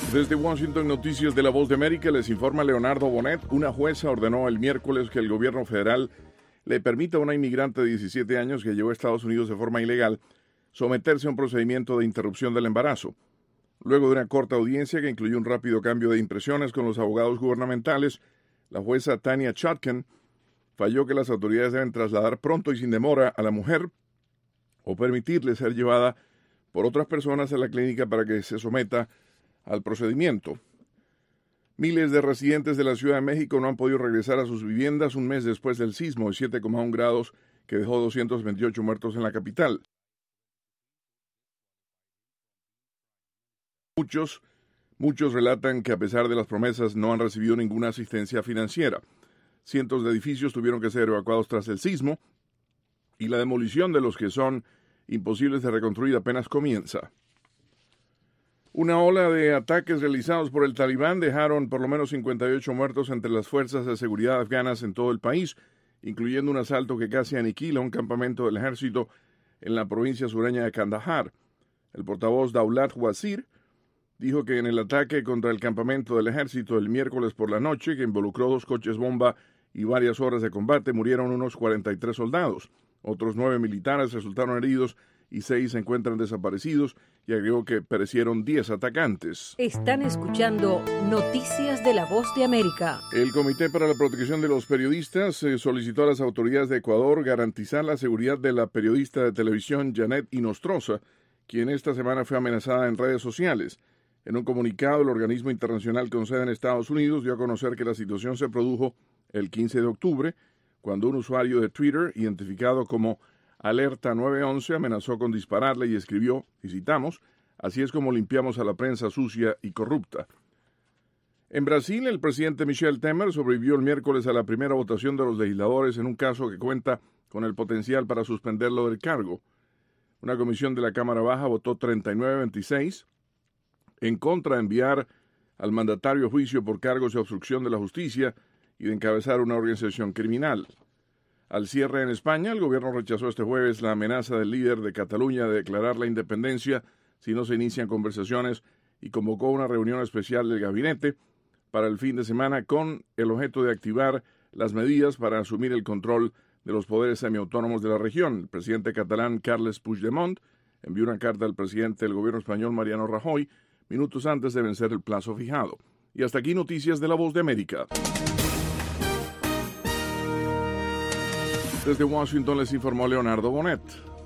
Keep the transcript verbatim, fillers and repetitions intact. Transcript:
Desde Washington, Noticias de la Voz de América, les informa Leonardo Bonet. Una jueza ordenó el miércoles que el gobierno federal le permita a una inmigrante de diecisiete años que llegó a Estados Unidos de forma ilegal someterse a un procedimiento de interrupción del embarazo. Luego de una corta audiencia que incluyó un rápido cambio de impresiones con los abogados gubernamentales, la jueza Tanya Chutkan falló que las autoridades deben trasladar pronto y sin demora a la mujer o permitirle ser llevada por otras personas a la clínica para que se someta al procedimiento. Miles de residentes de la Ciudad de México no han podido regresar a sus viviendas un mes después del sismo de siete coma uno grados que dejó doscientos veintiocho muertos en la capital. Muchos, muchos relatan que a pesar de las promesas no han recibido ninguna asistencia financiera. Cientos de edificios tuvieron que ser evacuados tras el sismo y la demolición de los que son imposibles de reconstruir apenas comienza. Una ola de ataques realizados por el Talibán dejaron por lo menos cincuenta y ocho muertos entre las fuerzas de seguridad afganas en todo el país, incluyendo un asalto que casi aniquila un campamento del ejército en la provincia sureña de Kandahar. El portavoz Daulat Wazir dijo que en el ataque contra el campamento del ejército el miércoles por la noche, que involucró dos coches bomba y varias horas de combate, murieron unos cuarenta y tres soldados. Otros nueve militares resultaron heridos y seis se encuentran desaparecidos, y agregó que perecieron diez atacantes. Están escuchando Noticias de la Voz de América. El Comité para la Protección de los Periodistas eh, solicitó a las autoridades de Ecuador garantizar la seguridad de la periodista de televisión Janet Inostroza, quien esta semana fue amenazada en redes sociales. En un comunicado, el organismo internacional con sede en Estados Unidos dio a conocer que la situación se produjo el quince de octubre, cuando un usuario de Twitter, identificado como Alerta nueve once, amenazó con dispararle y escribió, y citamos, "Así es como limpiamos a la prensa sucia y corrupta". En Brasil, el presidente Michel Temer sobrevivió el miércoles a la primera votación de los legisladores en un caso que cuenta con el potencial para suspenderlo del cargo. Una comisión de la Cámara Baja votó treinta y nueve a veintiséis en contra de enviar al mandatario a juicio por cargos de obstrucción de la justicia y de encabezar una organización criminal. Al cierre en España, el gobierno rechazó este jueves la amenaza del líder de Cataluña de declarar la independencia si no se inician conversaciones y convocó una reunión especial del gabinete para el fin de semana con el objeto de activar las medidas para asumir el control de los poderes semiautónomos de la región. El presidente catalán Carles Puigdemont envió una carta al presidente del gobierno español Mariano Rajoy minutos antes de vencer el plazo fijado. Y hasta aquí Noticias de la Voz de América. Desde Washington les informó Leonardo Bonet.